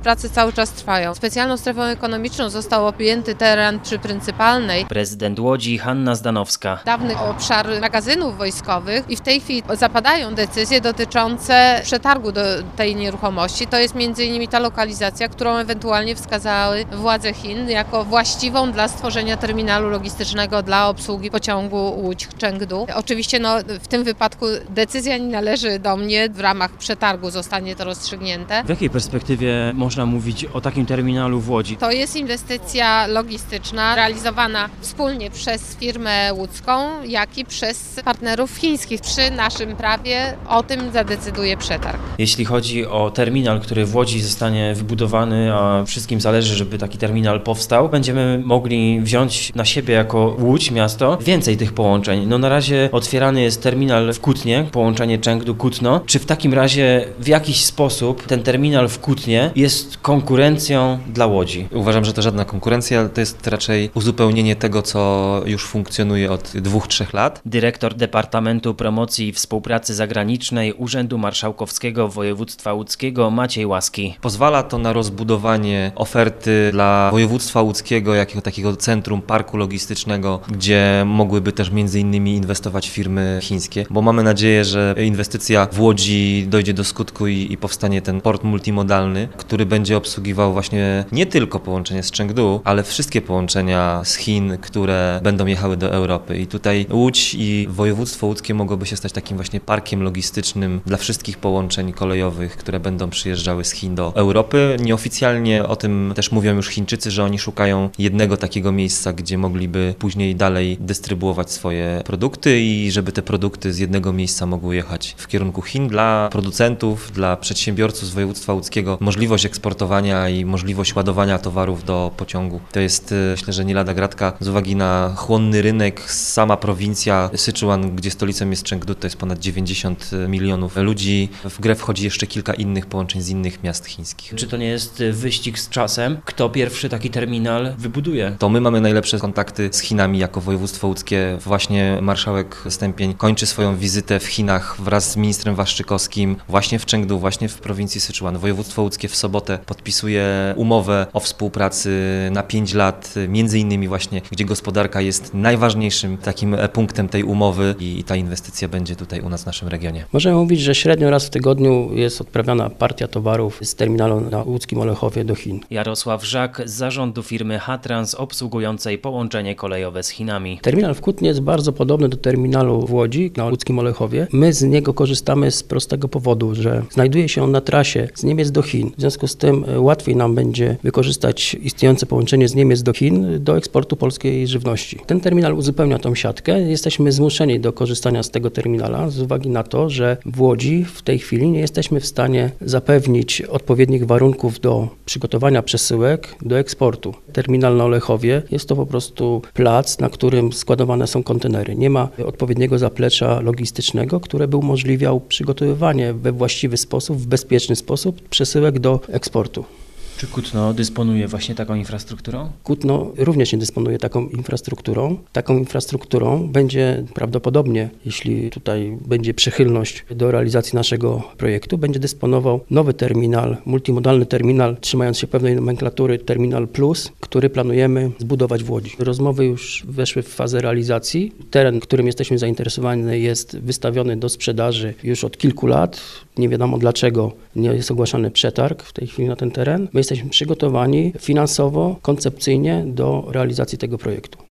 prace cały czas trwają. Specjalną strefą ekonomiczną został objęty teren przy Pryncypalnej. Prezydent Łodzi Hanna Zdanowska. Dawny obszar magazynów wojskowych i w tej chwili zapadają decyzje dotyczące przetargu do tej nieruchomości. To jest m.in. ta lokalizacja, którą ewentualnie wskazały władze Chin jako właściwą dla stworzenia terminalu logistycznego dla obsługi pociągu Łódź-Chengdu. Oczywiście w tym wypadku decyzja nie należy do mnie, w ramach przetargu zostanie to rozstrzygnięte. W jakiej perspektywie można mówić o takim terminalu w Łodzi? To jest inwestycja logistyczna realizowana wspólnie przez firmę łódzką, jak i przez partnerów chińskich. Przy naszym prawie o tym zadecyduje przetarg. Jeśli chodzi o terminal, który w Łodzi zostanie wybudowany, a wszystkim zależy, żeby taki terminal powstał, będziemy mogli wziąć na siebie jako Łódź, miasto, więcej tych połączeń. Na razie otwierany jest terminal w Kutnie, połączenie Chengdu-Kutno. Czy w takim razie w jakiś sposób ten terminal w Kutnie jest konkurencją dla Łodzi? Uważam, że to żadna konkurencja, to jest raczej uzupełnienie tego, co już funkcjonuje od 2-3 lat. Dyrektor Departamentu Promocji i Współpracy Zagranicznej Urzędu Marszałkowskiego Województwa Łódzkiego Maciej Łaski. Pozwala to na rozbudowanie oferty dla województwa łódzkiego, jakiego takiego centrum parku logistycznego, gdzie mogłyby też między innymi inwestować firmy chińskie, bo mamy nadzieję, że inwestycja w Łodzi dojdzie do skutku i powstanie ten port multimodalny, który będzie obsługiwał właśnie nie tylko połączenie z Chengdu, ale wszystkie połączenia z Chin, które będą jechały do Europy. I tutaj Łódź i województwo łódzkie mogłoby się stać takim właśnie parkiem logistycznym dla wszystkich połączeń kolejowych, które będą przyjeżdżały z Chin do Europy. Nieoficjalnie o tym też mówią już Chińczycy, że oni szukają jednego takiego miejsca, gdzie mogliby później dalej dystrybuować swoje produkty i żeby te produkty z jednego miejsca mogły jechać w kierunku Chin. Dla producentów, dla przedsiębiorców z województwa łódzkiego możliwość eksportowania i możliwość ładowania towarów do pociągu. To jest, myślę, że nie lada gratka z uwagi na chłonny rynek. Sama prowincja Syczuan, gdzie stolicą jest Chengdu, to jest ponad 90 milionów ludzi. W grę wchodzi jeszcze kilka innych połączeń z innych miast chińskich. Czy to nie jest wyścig z czasem? Kto pierwszy taki terminal wybuduje? To my mamy najlepsze kontakty z Chinami jako województwo łódzkie. Właśnie marszałek Stępień kończy swoją wizytę w Chinach wraz z ministrem Waszczykowskim właśnie w Chengdu, właśnie w prowincji Syczuan. Województwo łódzkie w sobotę podpisuje umowę o współpracy na 5 lat, między innymi właśnie, gdzie gospodarka jest najważniejszym takim punktem tej umowy i ta inwestycja będzie tutaj u nas w naszym regionie. Możemy mówić, że średnio raz w tygodniu jest odprawiana partia towarów z terminalu na łódzkim Olechowie do Chin. Jarosław Żak z zarządu firmy Hatrans obsługującej połączenie kolejowe z Chinami. Terminal w Kutnie jest bardzo podobny do terminalu w Łodzi na łódzkim Olechowie. My z niego korzystamy z prostego powodu, że znajduje się on na trasie z Niemiec do Chin. W związku z tym łatwiej nam będzie wykorzystać istniejące połączenie z Niemiec do Chin do eksportu polskiej żywności. Ten terminal uzupełnia tą siatkę. Jesteśmy zmuszeni do korzystania z tego terminala z uwagi na to, że w Łodzi w tej chwili nie jesteśmy w stanie zapewnić odpowiednich warunków do przygotowania przesyłek do eksportu. Terminal na Olechowie jest to po prostu plac, na którym składowane są kontenery. Nie ma odpowiedniego zaplecza logistycznego, które by umożliwiał przygotowywanie we właściwy sposób, w bezpieczny sposób przesyłek do eksportu. Czy Kutno dysponuje właśnie taką infrastrukturą? Kutno również nie dysponuje taką infrastrukturą. Taką infrastrukturą będzie prawdopodobnie, jeśli tutaj będzie przychylność do realizacji naszego projektu, będzie dysponował nowy terminal, multimodalny terminal, trzymając się pewnej nomenklatury Terminal Plus, który planujemy zbudować w Łodzi. Rozmowy już weszły w fazę realizacji. Teren, którym jesteśmy zainteresowani, jest wystawiony do sprzedaży już od kilku lat. Nie wiadomo dlaczego nie jest ogłaszany przetarg w tej chwili na ten teren. My jesteśmy przygotowani finansowo, koncepcyjnie do realizacji tego projektu.